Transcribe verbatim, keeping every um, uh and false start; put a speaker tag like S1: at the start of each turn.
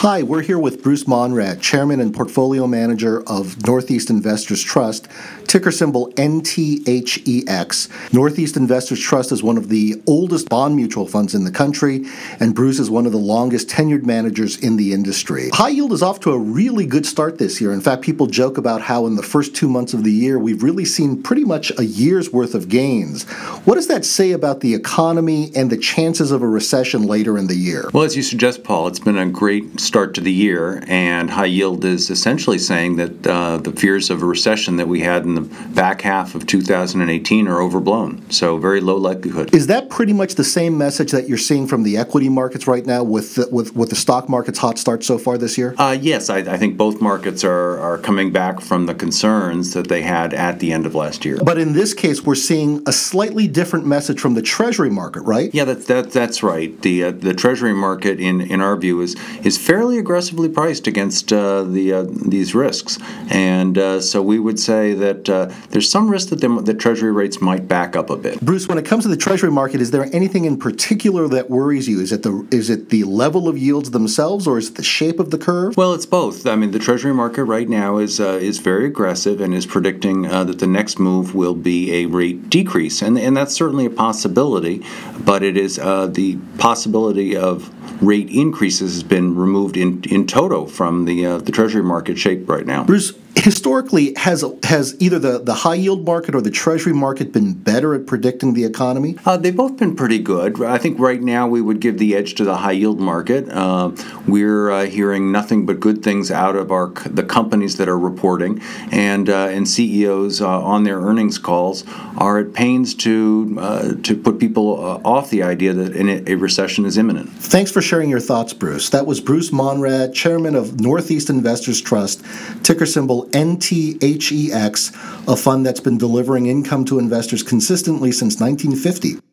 S1: Hi, we're here with Bruce Monrad, Chairman and Portfolio Manager of Northeast Investors Trust, ticker symbol N T H E X. Northeast Investors Trust is one of the oldest bond mutual funds in the country, and Bruce is one of the longest tenured managers in the industry. High yield is off to a really good start this year. In fact, people joke about how in the first two months of the year, we've really seen pretty much a year's worth of gains. What does that say about the economy and the chances of a recession later in the year?
S2: Well, as you suggest, Paul, it's been a great start to the year, and high yield is essentially saying that uh, the fears of a recession that we had in the back half of two thousand eighteen are overblown. So very low likelihood.
S1: Is that pretty much the same message that you're seeing from the equity markets right now with the, with, with the stock market's hot start so far this year?
S2: Uh, yes, I, I think both markets are, are coming back from the concerns that they had at the end of last year.
S1: But in this case, we're seeing a slightly different message from the Treasury market, right?
S2: Yeah, that, that that's right. The uh, the Treasury market, in, in our view, is is fairly aggressively priced against uh, the uh, these risks, and uh, so we would say that uh, there's some risk that the, the Treasury rates might back up a bit.
S1: Bruce, when it comes to the Treasury market, is there anything in particular that worries you? Is it the is it the level of yields themselves, or is it the shape of the curve?
S2: Well, it's both. I mean, the Treasury market right now is uh, is very aggressive and is predicting uh, that the next move will be a rate decrease, and and that's certainly a possibility, but it is uh, the possibility of rate increases has been removed in in toto from the uh, the Treasury market shape right now.
S1: Bruce, historically, has has either the, the high yield market or the Treasury market been better at predicting the economy?
S2: Uh, they've both been pretty good. I think right now we would give the edge to the high yield market. Uh, we're uh, hearing nothing but good things out of our the companies that are reporting, and uh, and C E Os uh, on their earnings calls are at pains to uh, to put people uh, off the idea that a, a recession is imminent.
S1: Thanks for sharing your thoughts, Bruce. That was Bruce Monrad, Chairman of Northeast Investors Trust, ticker symbol N T H E X, a fund that's been delivering income to investors consistently since nineteen fifty.